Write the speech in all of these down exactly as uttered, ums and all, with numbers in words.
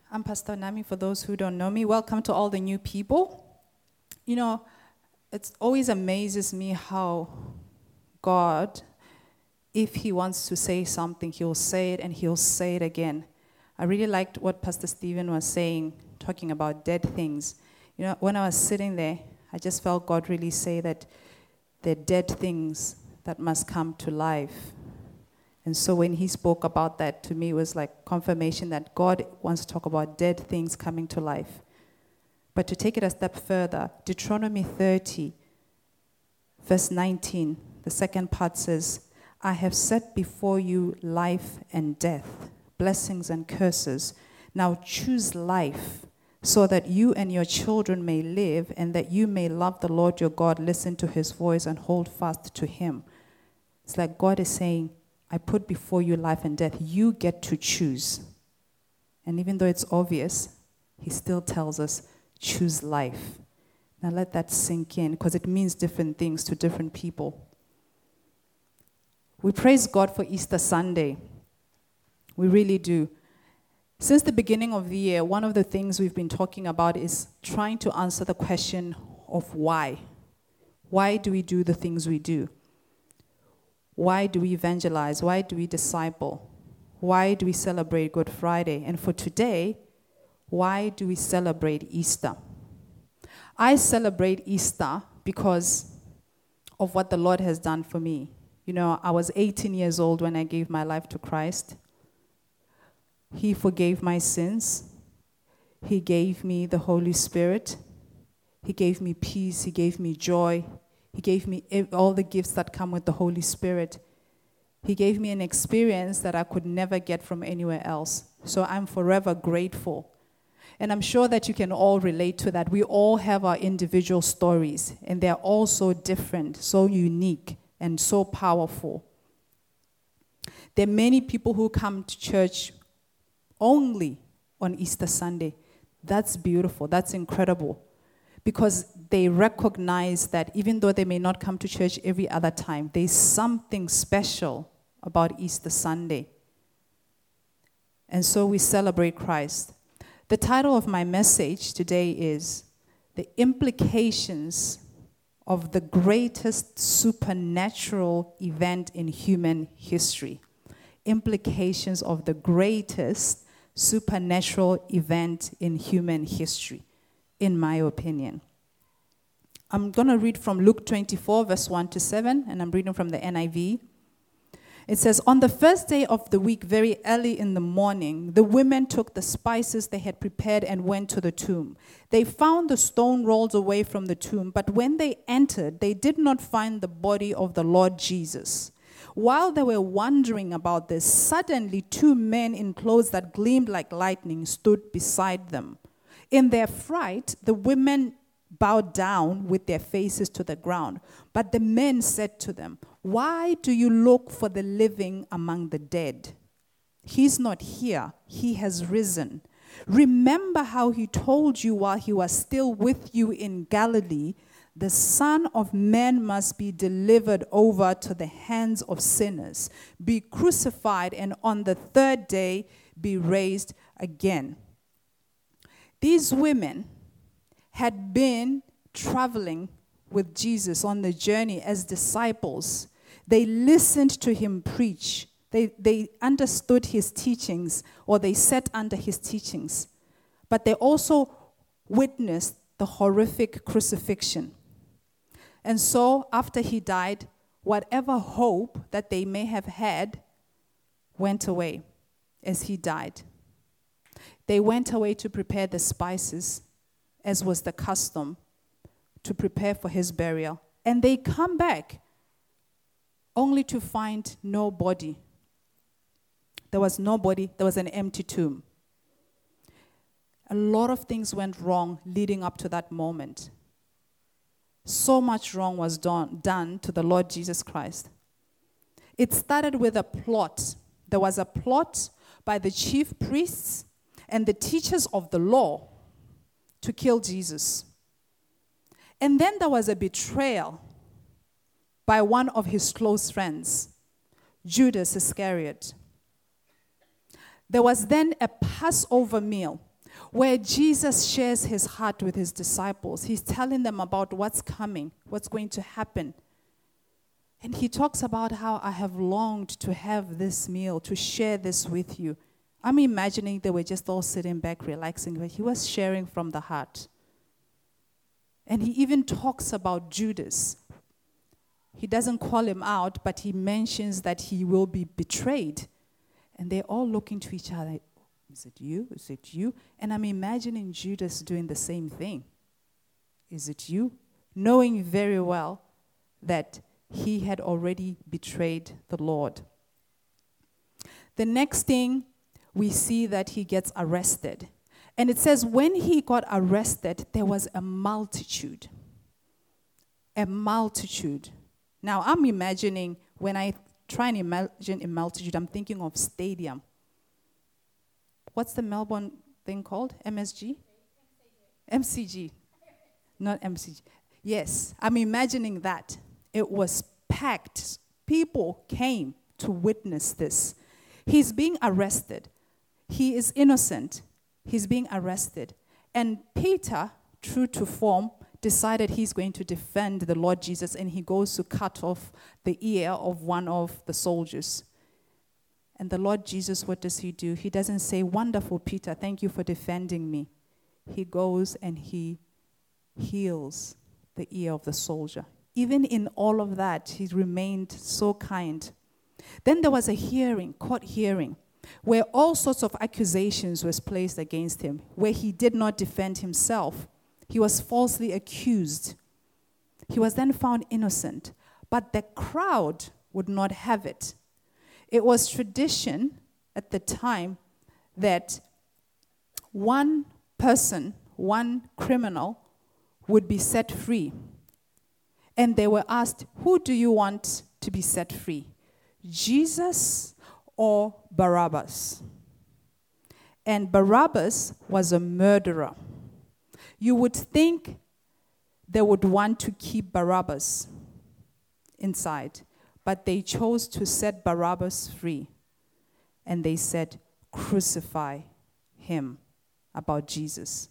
I'm Pastor Nami, for those who don't know me. Welcome to all the new people. You know, it always amazes me how God, if he wants to say something, he'll say it and he'll say it again. I really liked what Pastor Stephen was saying, talking about dead things. You know, when I was sitting there, I just felt God really say that they're dead things that must come to life. And so when he spoke about that, to me, it was like confirmation that God wants to talk about dead things coming to life. But to take it a step further, Deuteronomy thirty, verse nineteen, the second part says, I have set before you life and death, blessings and curses. Now choose life, so that you and your children may live, and that you may love the Lord your God, listen to his voice, and hold fast to him. It's like God is saying, I put before you life and death. You get to choose. And even though it's obvious, he still tells us, choose life. Now let that sink in, because it means different things to different people. We praise God for Easter Sunday. We really do. Since the beginning of the year, one of the things we've been talking about is trying to answer the question of why. Why do we do the things we do? Why do we evangelize? Why do we disciple? Why do we celebrate Good Friday? And for today, why do we celebrate Easter? I celebrate Easter because of what the Lord has done for me. You know, I was eighteen years old when I gave my life to Christ. He forgave my sins. He gave me the Holy Spirit. He gave me peace. He gave me joy. He gave me all the gifts that come with the Holy Spirit. He gave me an experience that I could never get from anywhere else. So I'm forever grateful. And I'm sure that you can all relate to that. We all have our individual stories, and they're all so different, so unique, and so powerful. There are many people who come to church only on Easter Sunday. That's beautiful. That's incredible. Because they recognize that even though they may not come to church every other time, there's something special about Easter Sunday. And so we celebrate Christ. The title of my message today is The Implications of the Greatest Supernatural Event in Human History. Implications of the greatest supernatural event in human history, in my opinion. I'm going to read from Luke twenty-four, verse one to seven, and I'm reading from the N I V. It says, on the first day of the week, very early in the morning, the women took the spices they had prepared and went to the tomb. They found the stone rolled away from the tomb, but when they entered, they did not find the body of the Lord Jesus. While they were wondering about this, suddenly two men in clothes that gleamed like lightning stood beside them. In their fright, the women bowed down with their faces to the ground. But the men said to them, why do you look for the living among the dead? He's not here. He has risen. Remember how he told you while he was still with you in Galilee, the Son of Man must be delivered over to the hands of sinners, be crucified, and on the third day be raised again. These women had been traveling with Jesus on the journey as disciples. They listened to him preach. They, they understood his teachings, or they sat under his teachings. But they also witnessed the horrific crucifixion. And so after he died, whatever hope that they may have had went away as he died. They went away to prepare the spices, as was the custom, to prepare for his burial. And they come back only to find no body. There was no body. There was an empty tomb. A lot of things went wrong leading up to that moment. So much wrong was done, done to the Lord Jesus Christ. It started with a plot. There was a plot by the chief priests and the teachers of the law to kill Jesus. And then there was a betrayal by one of his close friends, Judas Iscariot. There was then a Passover meal. where Jesus shares his heart with his disciples. He's telling them about what's coming, what's going to happen. And he talks about how I have longed to have this meal, to share this with you. I'm imagining they were just all sitting back, relaxing, but he was sharing from the heart. And he even talks about Judas. He doesn't call him out, but he mentions that he will be betrayed. And they're all looking to each other. Is it you? Is it you? And I'm imagining Judas doing the same thing. Is it you? Knowing very well that he had already betrayed the Lord. The next thing, we see that he gets arrested. And it says when he got arrested, there was a multitude. A multitude. Now, I'm imagining, when I try and imagine a multitude, I'm thinking of stadium. What's the Melbourne thing called? M S G? M C G. Not M C G. Yes, I'm imagining that. It was packed. People came to witness this. He's being arrested. He is innocent. He's being arrested. And Peter, true to form, decided he's going to defend the Lord Jesus, and he goes to cut off the ear of one of the soldiers. And the Lord Jesus, what does he do? He doesn't say, "Wonderful, Peter, thank you for defending me." He goes and he heals the ear of the soldier. Even in all of that, he remained so kind. Then there was a hearing, court hearing, where all sorts of accusations was placed against him, where he did not defend himself. He was falsely accused. He was then found innocent, but the crowd would not have it. It was tradition at the time that one person, one criminal, would be set free. And they were asked, "Who do you want to be set free? Jesus or Barabbas?" And Barabbas was a murderer. You would think they would want to keep Barabbas inside, but they chose to set Barabbas free. And they said, "Crucify him," about Jesus.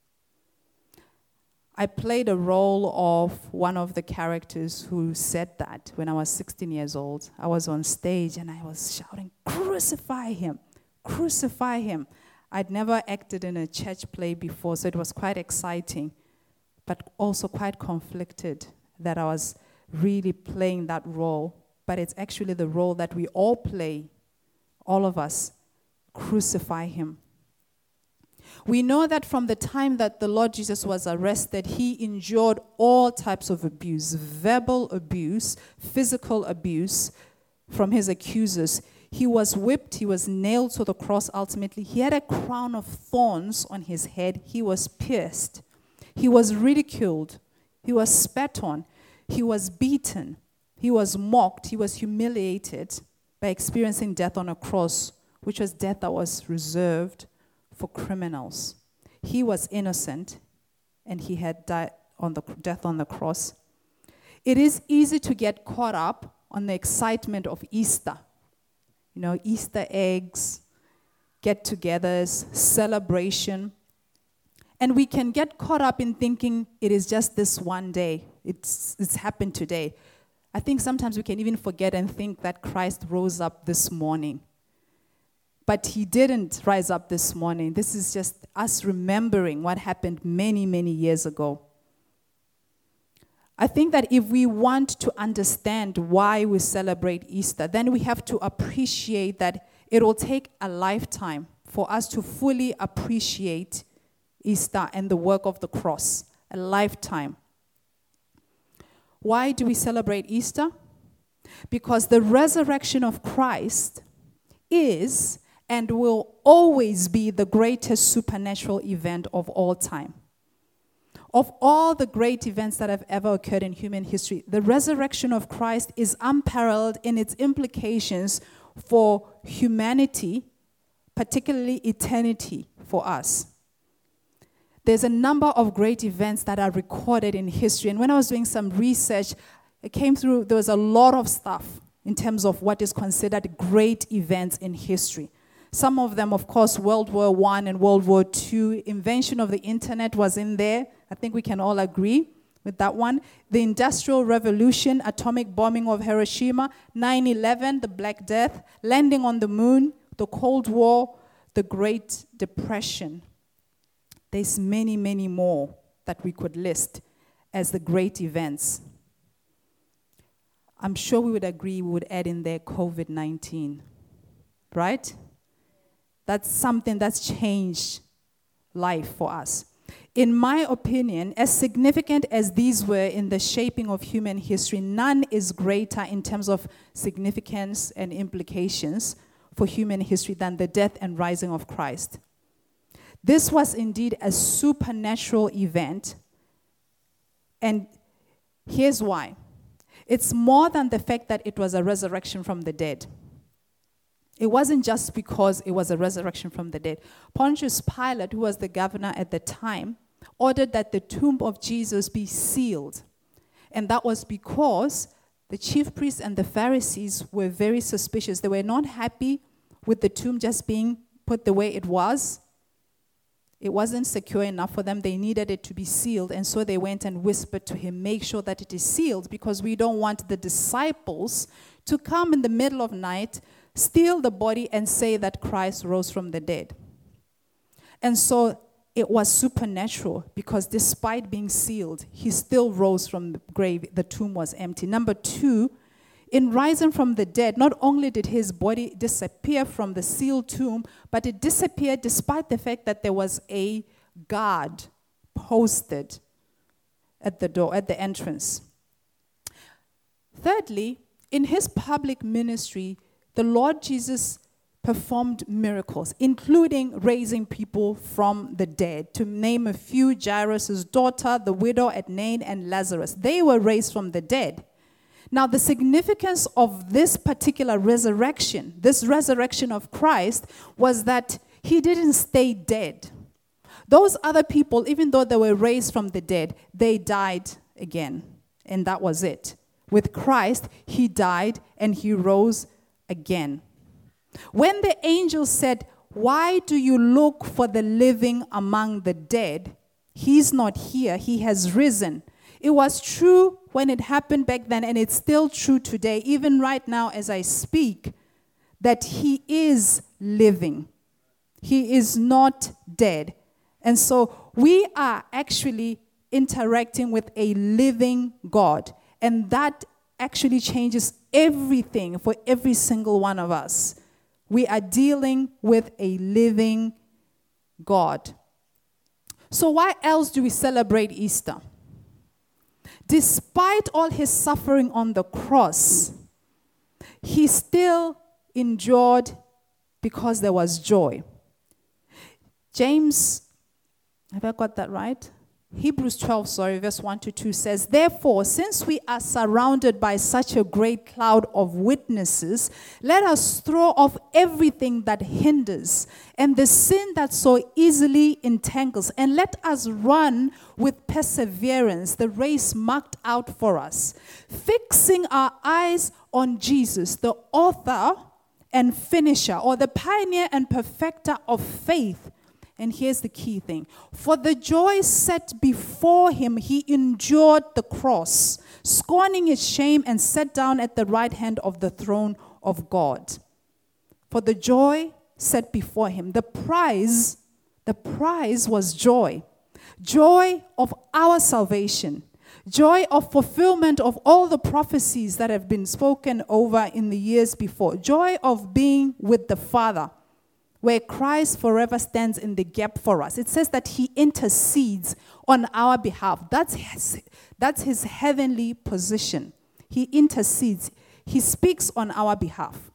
I played a role of one of the characters who said that when I was sixteen years old. I was on stage and I was shouting, "Crucify him, crucify him." I'd never acted in a church play before, so it was quite exciting, but also quite conflicted that I was really playing that role. But it's actually the role that we all play, all of us, crucify him. We know that from the time that the Lord Jesus was arrested, he endured all types of abuse, verbal abuse, physical abuse from his accusers. He was whipped, he was nailed to the cross ultimately. He had a crown of thorns on his head. He was pierced. He was ridiculed. He was spat on. He was beaten. He was mocked. He was humiliated by experiencing death on a cross, which was death that was reserved for criminals. He was innocent, and he had died on the death on the cross. It is easy to get caught up on the excitement of Easter. You know, Easter eggs, get-togethers, celebration. And we can get caught up in thinking it is just this one day. It's, it's happened today. I think sometimes we can even forget and think that Christ rose up this morning. But he didn't rise up this morning. This is just us remembering what happened many, many years ago. I think that if we want to understand why we celebrate Easter, then we have to appreciate that it will take a lifetime for us to fully appreciate Easter and the work of the cross. A lifetime. Why do we celebrate Easter? Because the resurrection of Christ is and will always be the greatest supernatural event of all time. Of all the great events that have ever occurred in human history, the resurrection of Christ is unparalleled in its implications for humanity, particularly eternity for us. There's a number of great events that are recorded in history. And when I was doing some research, it came through, there was a lot of stuff in terms of what is considered great events in history. Some of them, of course, World War One and World War Two. Invention of the internet was in there. I think we can all agree with that one. The Industrial Revolution, atomic bombing of Hiroshima, nine eleven, the Black Death, landing on the moon, the Cold War, the Great Depression. There's many, many more that we could list as the great events. I'm sure we would agree we would add in there COVID nineteen, right? That's something that's changed life for us. In my opinion, as significant as these were in the shaping of human history, none is greater in terms of significance and implications for human history than the death and rising of Christ. This was indeed a supernatural event, and here's why. It's more than the fact that it was a resurrection from the dead. It wasn't just because it was a resurrection from the dead. Pontius Pilate, who was the governor at the time, ordered that the tomb of Jesus be sealed. And that was because the chief priests and the Pharisees were very suspicious. They were not happy with the tomb just being put the way it was. It wasn't secure enough for them. They needed it to be sealed. And so they went and whispered to him, make sure that it is sealed, because we don't want the disciples to come in the middle of night, steal the body, and say that Christ rose from the dead. And so it was supernatural, because despite being sealed, he still rose from the grave. The tomb was empty. Number two, in rising from the dead, not only did his body disappear from the sealed tomb, but it disappeared despite the fact that there was a guard posted at the door, at the entrance. Thirdly, in his public ministry, the Lord Jesus performed miracles, including raising people from the dead. To name a few, Jairus' daughter, the widow at Nain, and Lazarus. They were raised from the dead. Now, the significance of this particular resurrection, this resurrection of Christ, was that he didn't stay dead. Those other people, even though they were raised from the dead, they died again. And that was it. With Christ, he died and he rose again. When the angel said, "Why do you look for the living among the dead? He's not here, he has risen." It was true when it happened back then, and it's still true today, even right now as I speak, that he is living. He is not dead. And so we are actually interacting with a living God. And that actually changes everything for every single one of us. We are dealing with a living God. So why else do we celebrate Easter? Despite all his suffering on the cross, he still endured because there was joy. James, have I got that right? Hebrews twelve, sorry, verse one to two says, "Therefore, since we are surrounded by such a great cloud of witnesses, let us throw off everything that hinders and the sin that so easily entangles, and let us run with perseverance the race marked out for us, fixing our eyes on Jesus, the author and finisher, or the pioneer and perfecter of faith." And here's the key thing. "For the joy set before him, he endured the cross, scorning its shame, and sat down at the right hand of the throne of God." For the joy set before him. The prize, the prize was joy. Joy of our salvation. Joy of fulfillment of all the prophecies that have been spoken over in the years before. Joy of being with the Father, where Christ forever stands in the gap for us. It says that he intercedes on our behalf. That's his, that's his heavenly position. He intercedes. He speaks on our behalf.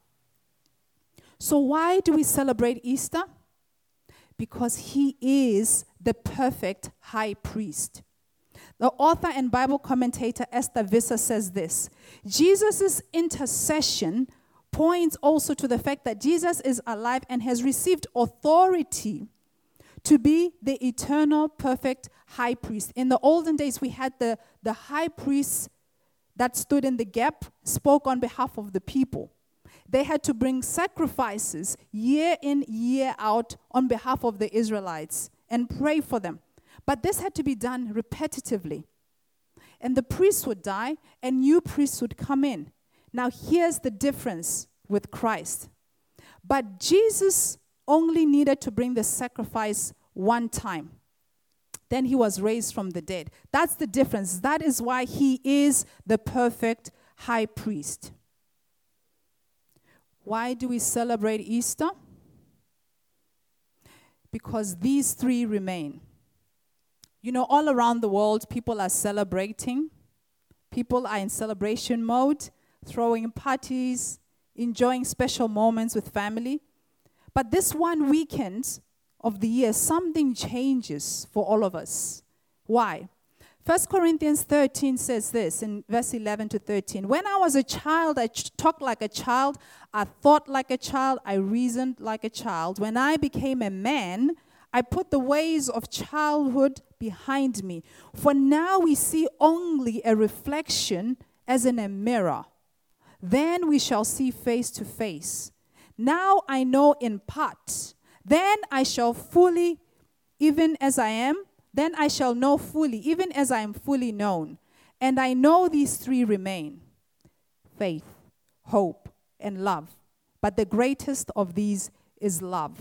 So why do we celebrate Easter? Because he is the perfect high priest. The author and Bible commentator Esther Visser says this: Jesus' intercession points also to the fact that Jesus is alive and has received authority to be the eternal, perfect high priest. In the olden days, we had the, the high priest that stood in the gap, spoke on behalf of the people. They had to bring sacrifices year in, year out on behalf of the Israelites and pray for them. But this had to be done repetitively. And the priests would die and new priests would come in. Now here's the difference with Christ. But Jesus only needed to bring the sacrifice one time. Then he was raised from the dead. That's the difference. That is why he is the perfect high priest. Why do we celebrate Easter? Because these three remain. You know, all around the world, people are celebrating. People are in celebration mode, throwing parties, enjoying special moments with family. But this one weekend of the year, something changes for all of us. Why? First Corinthians thirteen says this in verse eleven to thirteen. When I was a child, I ch- talked like a child. I thought like a child. I reasoned like a child. When I became a man, I put the ways of childhood behind me. For now we see only a reflection as in a mirror. Then we shall see face to face. Now I know in part. Then I shall fully, even as I am, then I shall know fully, even as I am fully known. And I know these three remain: faith, hope, and love. But the greatest of these is love.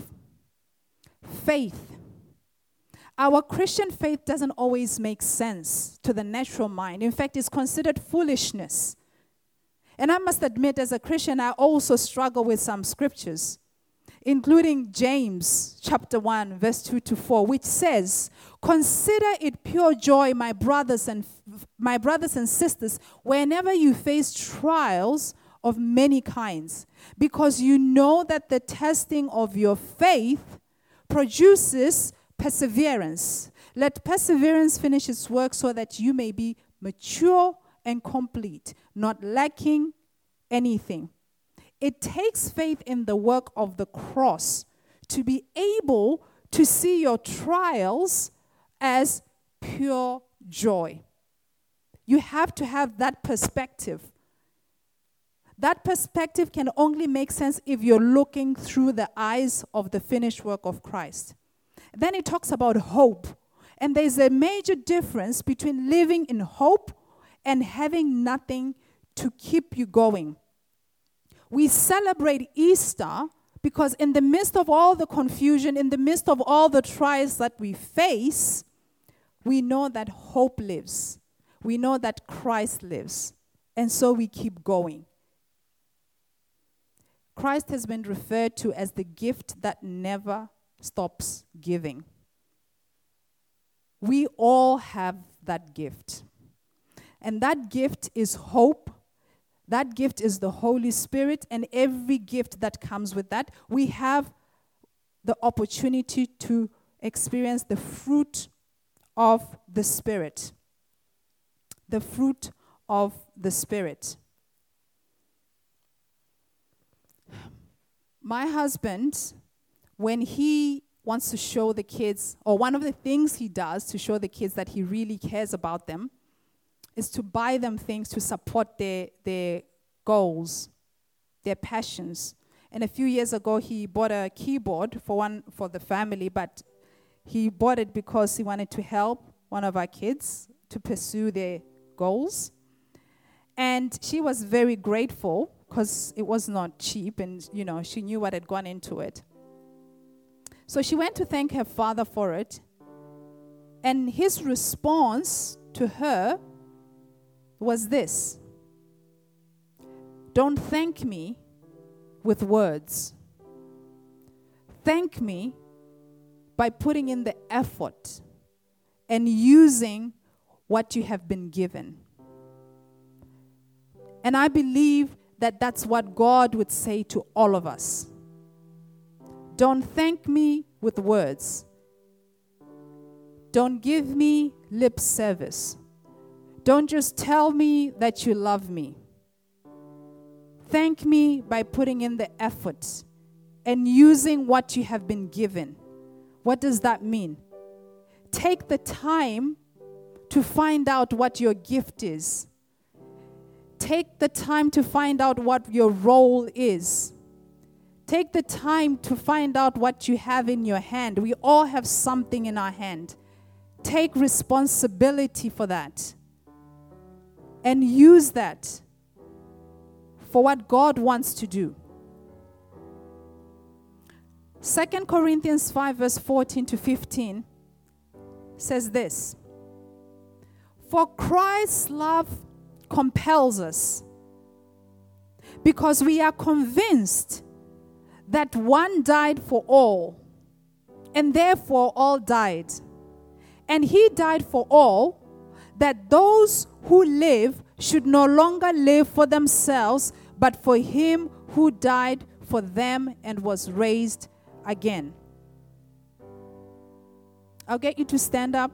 Faith. Our Christian faith doesn't always make sense to the natural mind. In fact, it's considered foolishness. And I must admit, as a Christian, I also struggle with some scriptures, including James chapter one, verse two to four, which says, "Consider it pure joy, my brothers and my brothers and sisters, whenever you face trials of many kinds, because you know that the testing of your faith produces perseverance. Let perseverance finish its work so that you may be mature and complete, not lacking anything." It takes faith in the work of the cross to be able to see your trials as pure joy. You have to have that perspective. That perspective can only make sense if you're looking through the eyes of the finished work of Christ. Then it talks about hope. And there's a major difference between living in hope and having nothing to keep you going. We celebrate Easter because in the midst of all the confusion, in the midst of all the trials that we face, we know that hope lives. We know that Christ lives. And so we keep going. Christ has been referred to as the gift that never stops giving. We all have that gift. And that gift is hope. That gift is the Holy Spirit, and every gift that comes with that. We have the opportunity to experience the fruit of the Spirit. The fruit of the Spirit. My husband, when he wants to show the kids, or one of the things he does to show the kids that he really cares about them, is to buy them things to support their, their goals, their passions. And a few years ago, he bought a keyboard for one for the family, but he bought it because he wanted to help one of our kids to pursue their goals. And she was very grateful because it was not cheap, and you know she knew what had gone into it. So she went to thank her father for it, and his response to her was this: "Don't thank me with words. Thank me by putting in the effort and using what you have been given." And I believe that that's what God would say to all of us. Don't thank me with words. Don't give me lip service. Don't just tell me that you love me. Thank me by putting in the effort and using what you have been given. What does that mean? Take the time to find out what your gift is. Take the time to find out what your role is. Take the time to find out what you have in your hand. We all have something in our hand. Take responsibility for that. And use that for what God wants to do. Second Corinthians five verse fourteen to fifteen says this. For Christ's love compels us, because we are convinced that one died for all, and therefore all died. And he died for all, that those who live should no longer live for themselves, but for him who died for them and was raised again. I'll get you to stand up.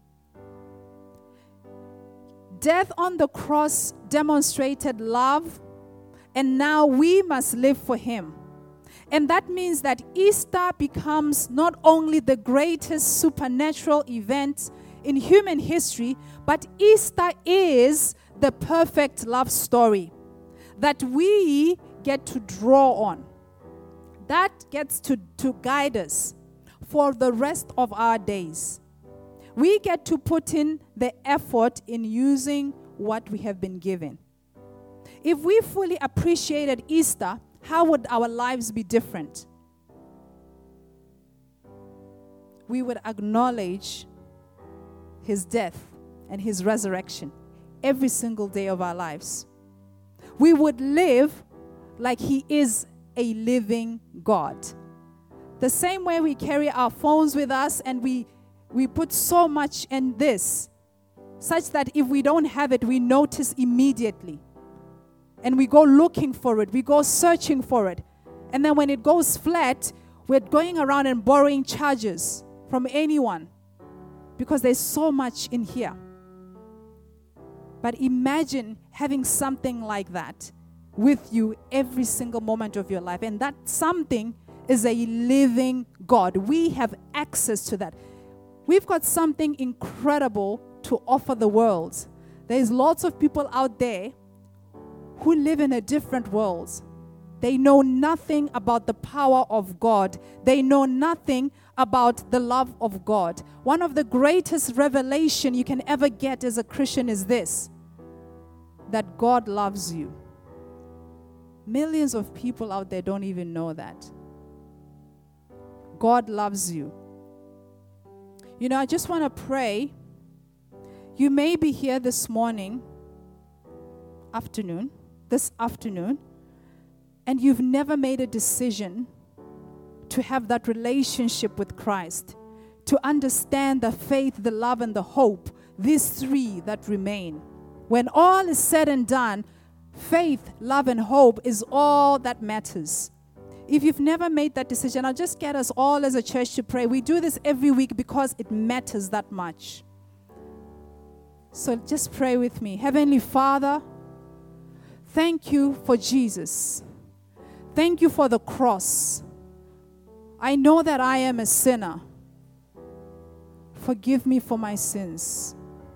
Death on the cross demonstrated love, and now we must live for him. And that means that Easter becomes not only the greatest supernatural event in human history, but Easter is the perfect love story that we get to draw on. That gets to, to guide us for the rest of our days. We get to put in the effort in using what we have been given. If we fully appreciated Easter, how would our lives be different? We would acknowledge his death and his resurrection every single day of our lives. We would live like he is a living God. The same way we carry our phones with us and we, we put so much in this, such that if we don't have it, we notice immediately. And we go looking for it. We go searching for it. And then when it goes flat, we're going around and borrowing chargers from anyone because there's so much in here. But imagine having something like that with you every single moment of your life. And that something is a living God. We have access to that. We've got something incredible to offer the world. There's lots of people out there who live in a different world. They know nothing about the power of God. They know nothing about the love of God. One of the greatest revelation you can ever get as a Christian is this, that God loves you. Millions of people out there don't even know that. God loves you. You know, I just want to pray. You may be here this morning, afternoon, this afternoon, and you've never made a decision to have that relationship with Christ, to understand the faith, the love, and the hope, these three that remain. When all is said and done, faith, love, and hope is all that matters. If you've never made that decision, I'll just get us all as a church to pray. We do this every week because it matters that much. So just pray with me. Heavenly Father, thank you for Jesus. Thank you for the cross. I know that I am a sinner. Forgive me for my sins.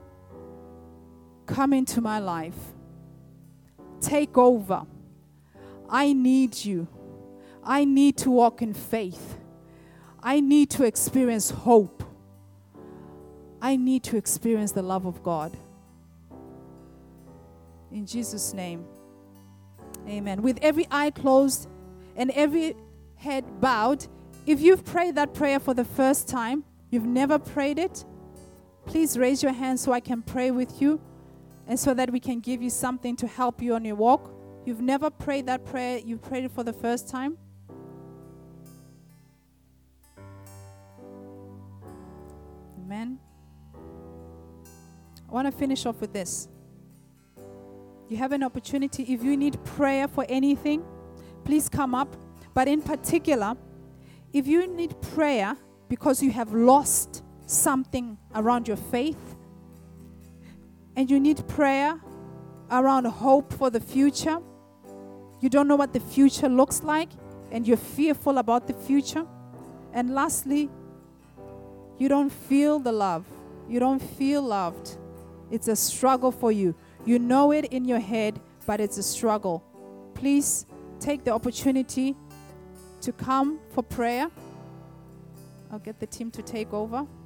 Come into my life. Take over. I need you. I need to walk in faith. I need to experience hope. I need to experience the love of God. In Jesus' name, amen. With every eye closed and every head bowed, if you've prayed that prayer for the first time, you've never prayed it, please raise your hand so I can pray with you and so that we can give you something to help you on your walk. You've never prayed that prayer, you prayed it for the first time. Amen. I want to finish off with this. You have an opportunity. If you need prayer for anything, please come up. But in particular, if you need prayer because you have lost something around your faith, and you need prayer around hope for the future, you don't know what the future looks like, and you're fearful about the future, and lastly, you don't feel the love. You don't feel loved. It's a struggle for you. You know it in your head, but it's a struggle. Please take the opportunity to come for prayer. I'll get the team to take over.